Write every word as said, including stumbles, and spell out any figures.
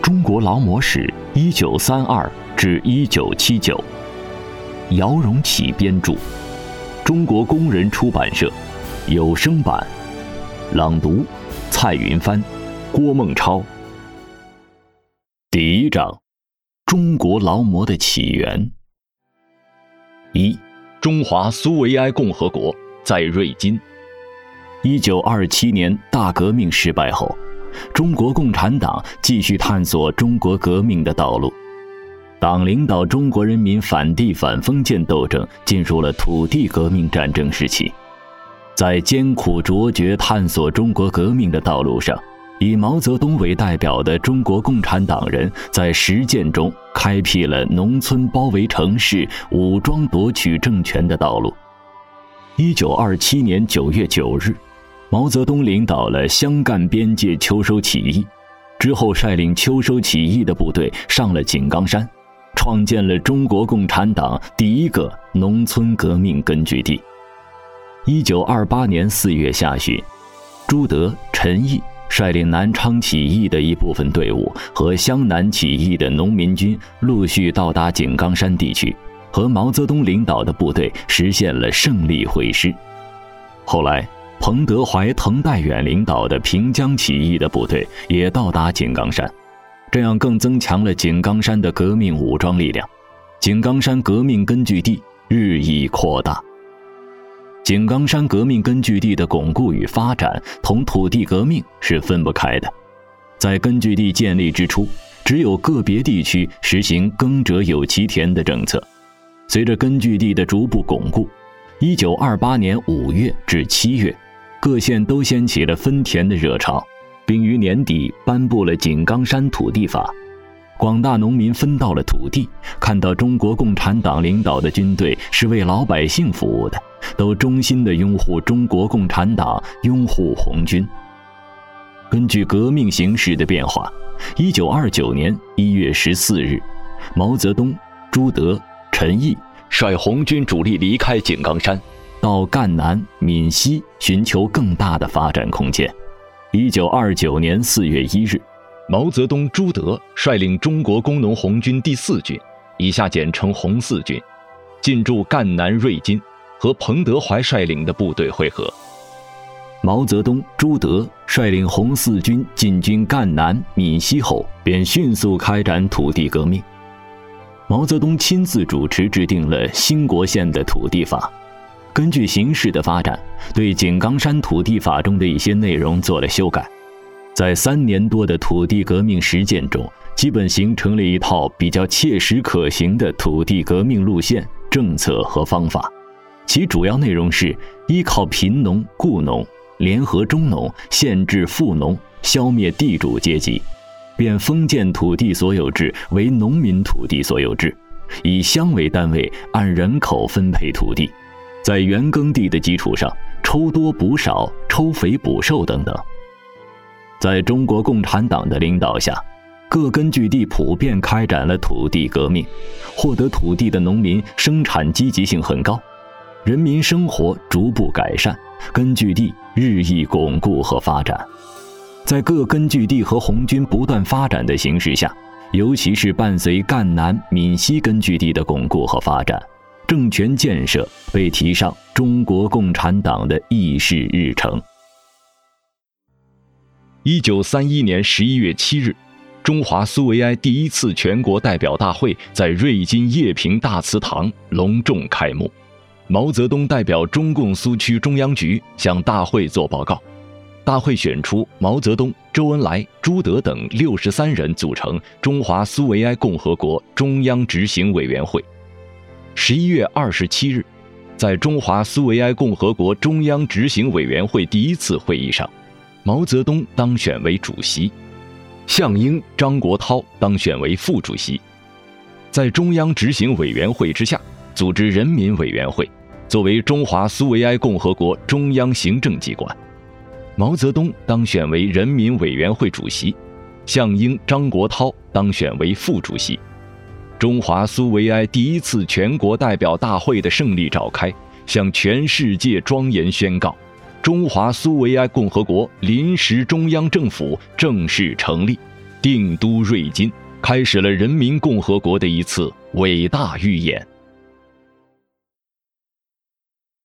中国劳模史一九三二至一九七九，姚荣启编著，中国工人出版社有声版，朗读蔡云帆、郭孟超。第一章：中国劳模的起源。一、中华苏维埃共和国在瑞金。一九二七年大革命失败后，中国共产党继续探索中国革命的道路。党领导中国人民反帝反封建斗争进入了土地革命战争时期。在艰苦卓绝探索中国革命的道路上，以毛泽东为代表的中国共产党人在实践中开辟了农村包围城市、武装夺取政权的道路。一九二七年九月九日，毛泽东领导了湘赣边界秋收起义，之后率领秋收起义的部队上了井冈山，创建了中国共产党第一个农村革命根据地。一九二八年四月下旬，朱德、陈毅率领南昌起义的一部分队伍和湘南起义的农民军陆续到达井冈山地区，和毛泽东领导的部队实现了胜利会师。后来彭德怀、滕代远领导的平江起义的部队也到达井冈山，这样更增强了井冈山的革命武装力量，井冈山革命根据地日益扩大。井冈山革命根据地的巩固与发展同土地革命是分不开的。在根据地建立之初，只有个别地区实行耕者有其田的政策。随着根据地的逐步巩固，一九二八年五月至七月，各县都掀起了分田的热潮，并于年底颁布了井冈山土地法。广大农民分到了土地，看到中国共产党领导的军队是为老百姓服务的，都衷心地拥护中国共产党，拥护红军。根据革命形势的变化，一九二九年一月十四日，毛泽东、朱德、陈毅率红军主力离开井冈山，到赣南、闽西寻求更大的发展空间。一九二九年四月一日，毛泽东、朱德率领中国工农红军第四军，以下简称红四军，进驻赣南瑞金，和彭德怀率领的部队会合。毛泽东、朱德率领红四军进军赣南、闽西后，便迅速开展土地革命。毛泽东亲自主持制定了兴国县的土地法，根据形势的发展，对井冈山土地法中的一些内容做了修改。在三年多的土地革命实践中，基本形成了一套比较切实可行的土地革命路线、政策和方法。其主要内容是依靠贫农、雇农、联合中农、限制富农，消灭地主阶级，变封建土地所有制为农民土地所有制，以乡为单位按人口分配土地，在原耕地的基础上抽多补少、抽肥补瘦等等。在中国共产党的领导下，各根据地普遍开展了土地革命，获得土地的农民生产积极性很高，人民生活逐步改善，根据地日益巩固和发展。在各根据地和红军不断发展的形势下，尤其是伴随赣南、闽西根据地的巩固和发展，政权建设被提上中国共产党的议事日程。一九三一年十一月七日，中华苏维埃第一次全国代表大会在瑞金叶平大祠堂隆重开幕。毛泽东代表中共苏区中央局向大会作报告。大会选出毛泽东、周恩来、朱德等六十三人组成中华苏维埃共和国中央执行委员会。十一月二十七日，在中华苏维埃共和国中央执行委员会第一次会议上，毛泽东当选为主席，项英、张国焘当选为副主席。在中央执行委员会之下，组织人民委员会，作为中华苏维埃共和国中央行政机关。毛泽东当选为人民委员会主席，项英、张国焘当选为副主席。中华苏维埃第一次全国代表大会的胜利召开，向全世界庄严宣告，中华苏维埃共和国临时中央政府正式成立。 定都瑞金，开始了人民共和国的一次伟大预演。